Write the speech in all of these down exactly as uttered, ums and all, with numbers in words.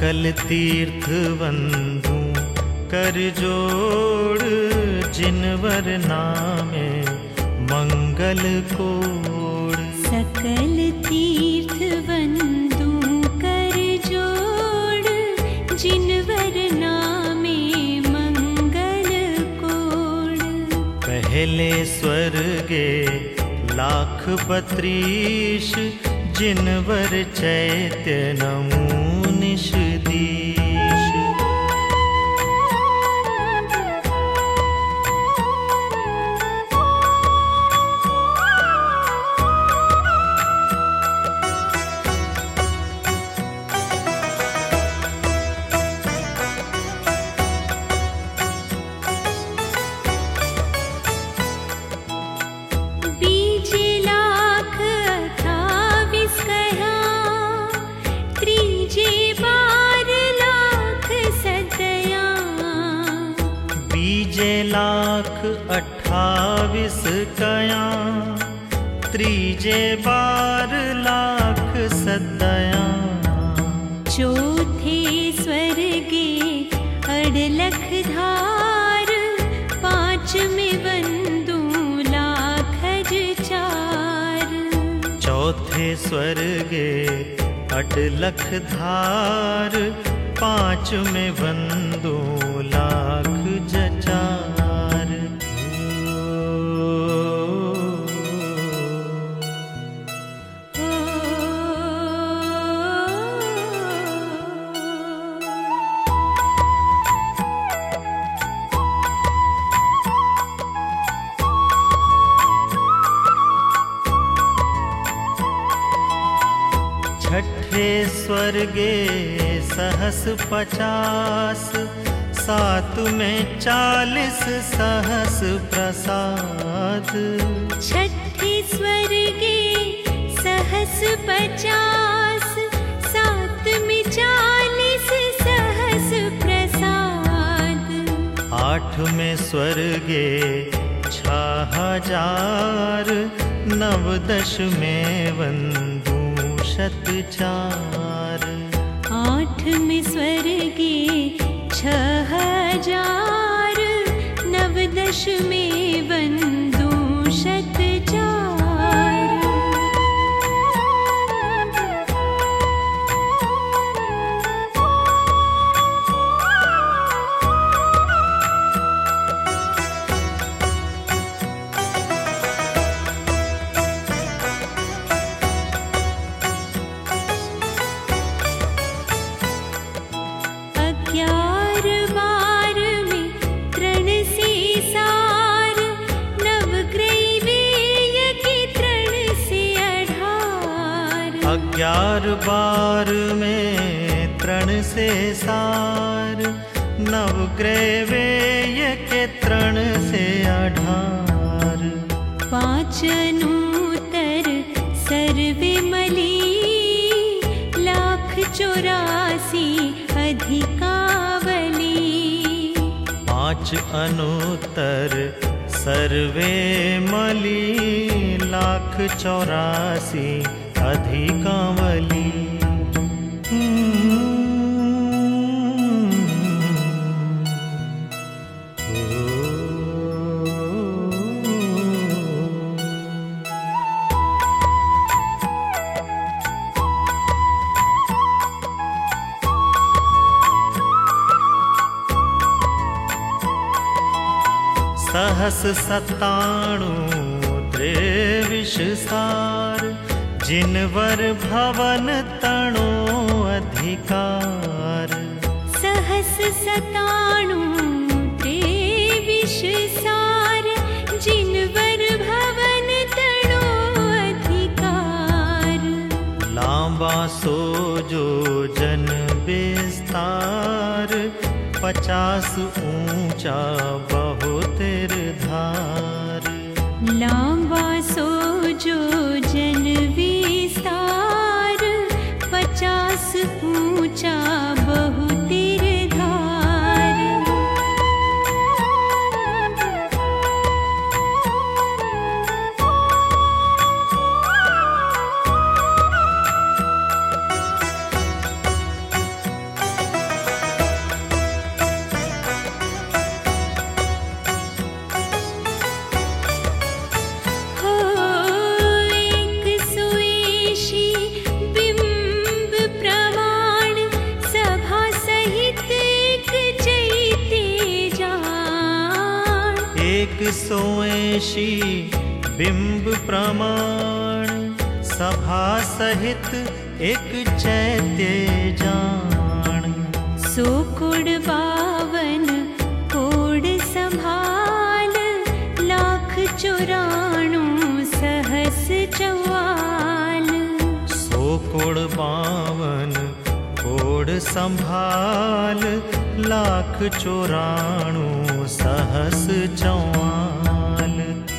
सकल तीर्थ वंदू कर जोड़, जिनवर नामे मंगल कोड। सकल तीर्थ वंदू कर जोड़, जिनवर नामे मंगल कोड। पहले स्वर्गे लाख बत्रीश, जिनवर चैत्य नमो निश दीश। लाख अठाविस कया, त्रीजे बार लाख सदया। चौथे स्वर्गे अड़लख धार, पांच में वंदू लाखज चार। चौथे स्वर्गे अड़लख धार, पांच में वंदू लाख जचार। छठे स्वर्गे सहस पचास, सात में चालीस सहस प्रसाद। छठे स्वर्गे सहस पचास, सात में चालीस सहस प्रसाद। आठ में स्वर्गे छह हजार, नव दश में वंदू शत चार। आठ में स्वर्गे छह हजार, नव दश में वंदू शत चार। ग्यार बार में तृण से सार, नव ग्रैवेय के तृण से अठार। पांच नूतर सर्वे मली, लाख चौरासी अधिकावली। पांच अनुत्तर सर्वे मली, लाख चौरासी अधिकावली। सहस सताणु त्रेविश सार, जिनवर भवन तणो अधिकार। सहस सताणु त्रेविश सार, जिनवर भवन तणो अधिकार। लांबा सो जो जन विस्तार, पचास ऊंचा बहुतेर धार। लांबा सो जो जन विस्तार, पचास ऊंचा बहुतेर धार। सोएशी बिंब प्रमाण, सभा सहित एक चैत्य जान। सो कुड़ बावन कोड संभाल, लाख चौराणु सहस चौवाल। सो कुड़ बावन कोड संभाल, लाख चौराणु सहस चौवाल।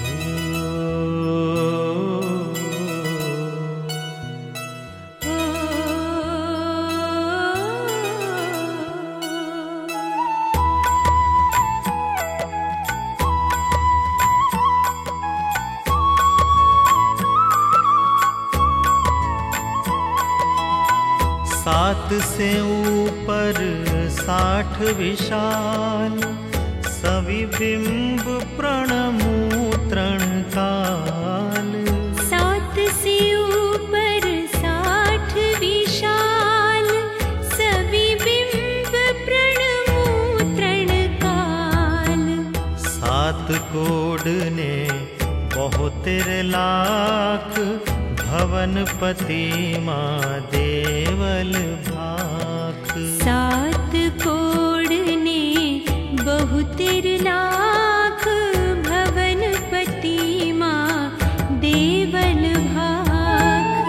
सात से ऊपर साठ विशाल, सविबिंब प्रणमूत्रण काल। सात से ऊपर साठ विशाल, सविबिंब प्रणमूत्रण काल। सात कोड ने बहुतेर लाख, भवनपति माँ देवल भाख। सात कोड ने बहुतेर लाख, भवनपति माँ देवल भाख।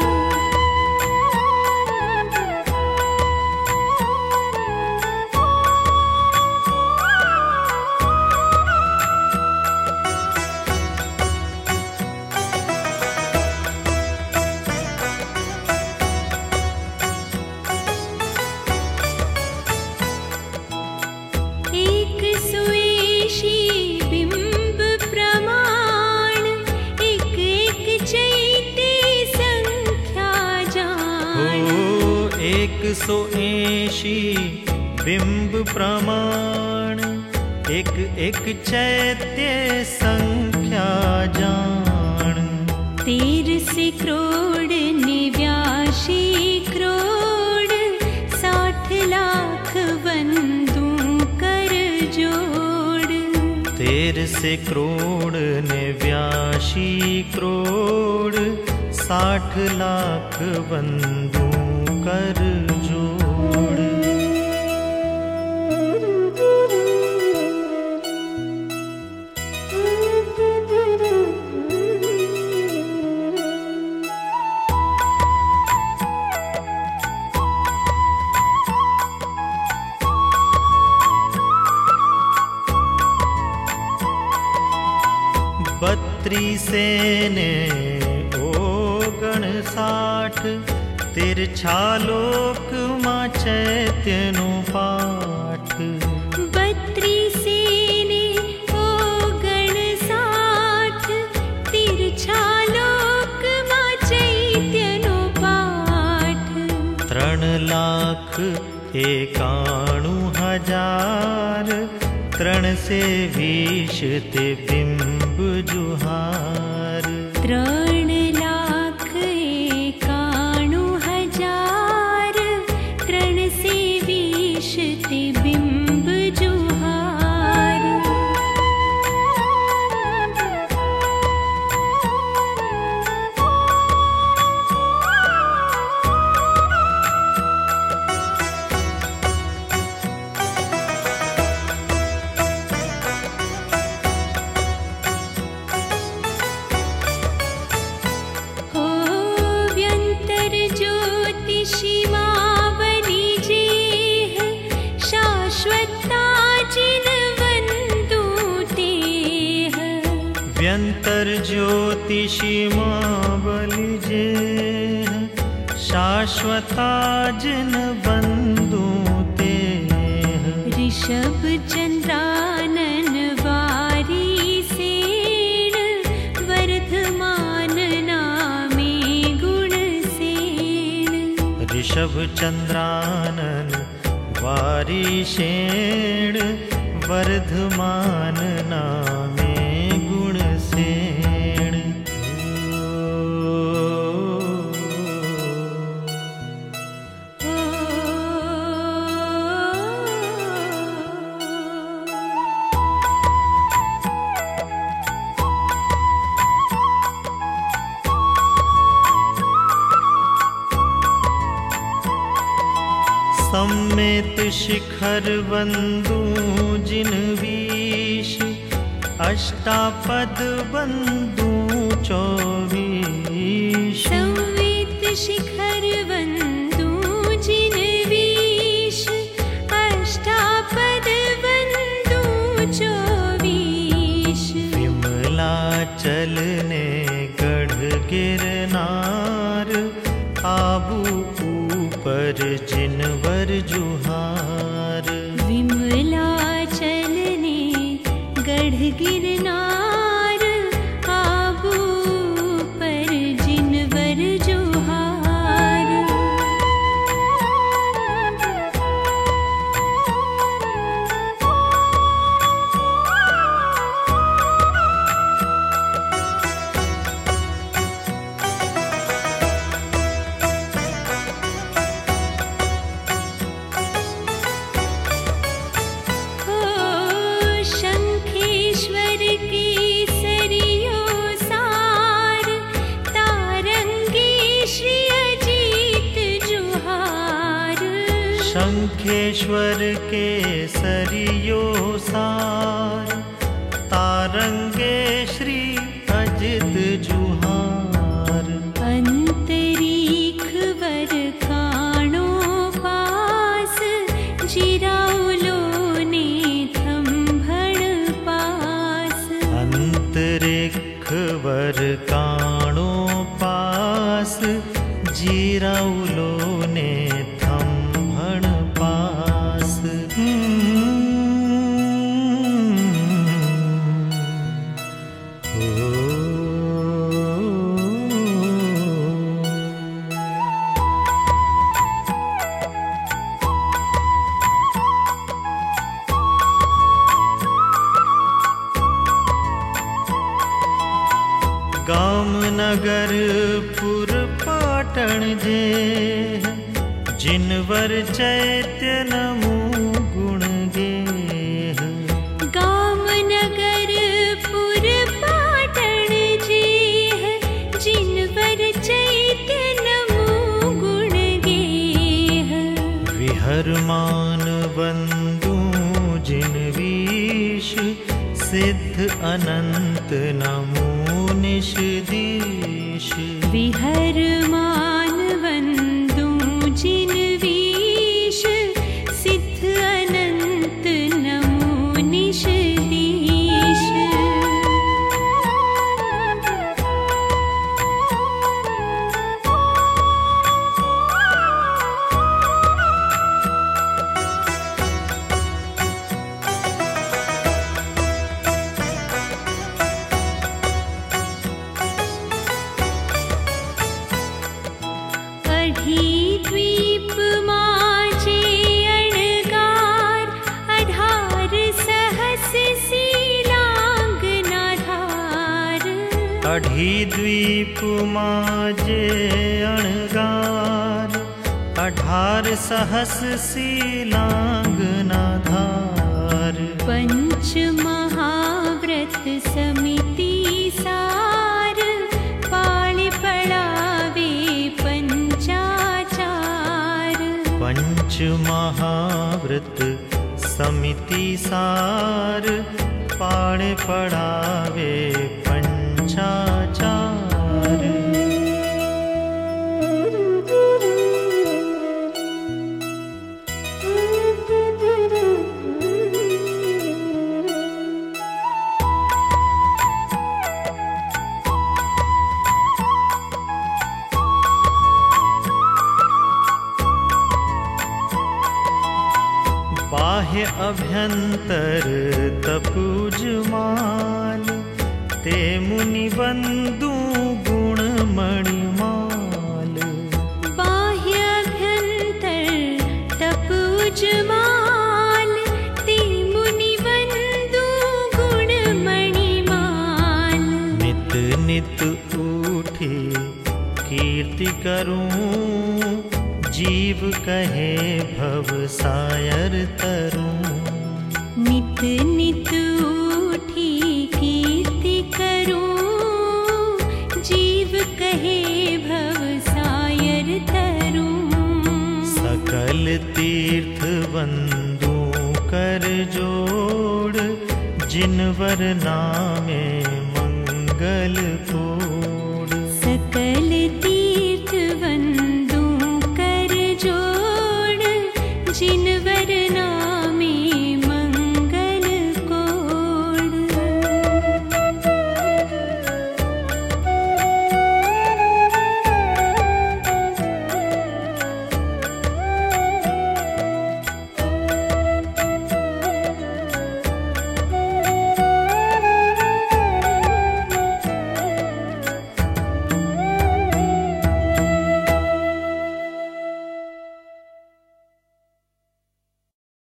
सो ऐशी बिंब प्रमाण, एक एक चैत्य संख्या जान। तेर से करोड़ निव्याशी करोड़, साठ लाख बंदू कर जोड़। तेर से करोड़ निव्याशी करोड़, साठ लाख बंदू कर जोड़। बत्रीसे ने ओगण साठ, तिरछालोक माँ चैत्यनु पाठ। बत्रीसे ने ओगण साठ, तिरछालोक माँ चैत्यनु पाठ। त्रण लाख एकाणु हजार, त्रण से विश ते बिंब जुहार। त्रण लाख एकाणु हजार, त्रण से विश ते बिंब जुहार। व्यंतर ज्योतिषी माँ बलि जेह, शाश्वता जिन बंदु तेह। ऋषभ चंद्रानन वारी सेन, वर्धमान नामे गुण सेन। ऋषभ चंद्रानन वारी सेन, वर्धमान नामे गुण सेन। सम्मेत शिखर वंदू जिन वीश, अष्टापद बंदू चौबीश। सम्मेत शिखर वंदू जिन वीश, अष्टापद बंदू चौबीश। विमला चलने गढ़ गिरनार, आबू ऊपर जिनवर जुहार। विमला चलने गढ़ गिरनार, आबू पर जिनवर जुहार। शंखेश्वर के सरियों सार, तारंगे श्री अजीत जुहार। शंखेश्वर के सरियों सार, तारंगे श्री अजित जुहार। अंतरीक्ष वर काणो पास, जिराउलो ने थंभण पास। अंतरिक्ष वर काणो पास, जीराउलो ने थंभण पास। गामनगर पुर पाटण जे, जिनवर चैत्य नमो गुण गेह। गामनगर पुर पाटण जे, जिनवर चैत्य नमो गुण गेह। विहरमान बंदू जिन वीश, सिद्ध अनंत नमो निश दीश। विहरमान वंदू जिन वीश, सिद्ध अनंत नमो निश दीश। अढीद्वीप माजे अणगार, अढार सहस सीलांगनाधार। अढीद्वीप माजे अणगार, अढार सहस सीलांगनाधार। पंच महाव्रत समिति सार, पाळि पड़ावे पंचाचार। पंच महाव्रत समिति सार, पाड़े पड़ावे पंचाचार। बाह्य अभ्यंतर तपूजमाल, ते मुनि बंदू गुण मणिमाल। बाह्य अभ्यंतर तपूजमाल, ते मुनि बंदू गुण मणिमाल। नित नित उठी कीर्ति करूं, जीव कहे भव सायर तरूं। नित नित उठी कीर्ति करूं, जीव कहे भव सायर तरूं। सकल तीर्थ वंदू कर जोड़ जिनवर नामे